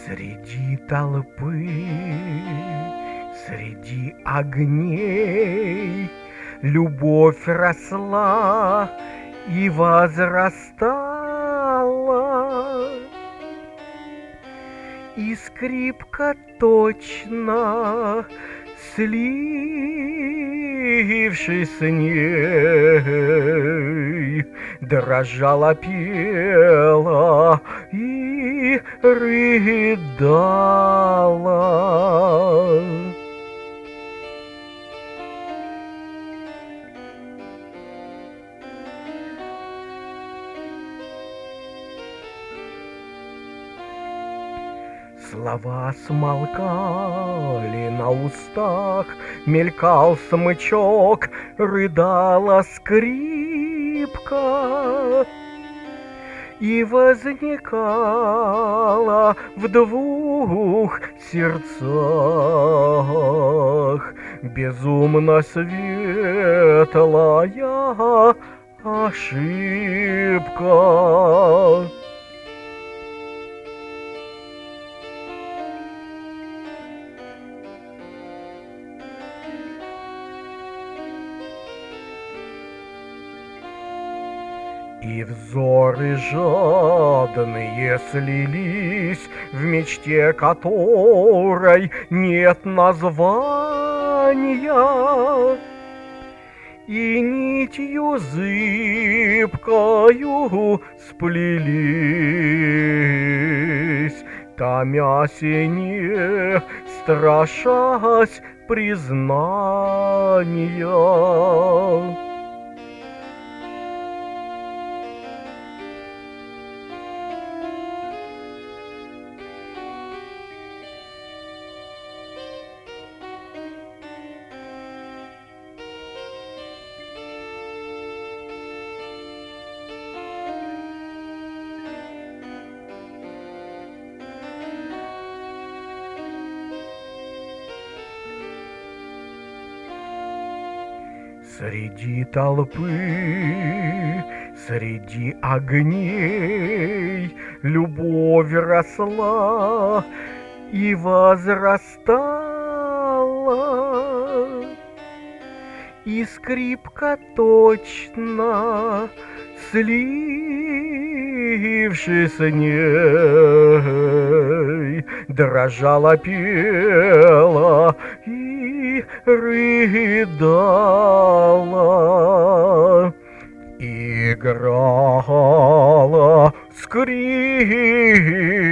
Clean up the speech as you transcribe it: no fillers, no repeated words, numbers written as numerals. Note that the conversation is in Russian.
Среди толпы, среди огней любовь росла и возрастала, и скрипка точно, слившись с ней, дрожала, пела и рыдала. Слова смолкали на устах, мелькал смычок, рыдала скрипка. И возникала в двух сердцах безумно светлая ошибка. И взоры жадные слились в мечте, которой нет названия, и нитью зыбкою сплелись, томясь и не страшась признания. Среди толпы, среди огней любовь росла и возрастала, и скрипка точно, слившись с ней, дрожала, пела и рыдала. Играла скрипка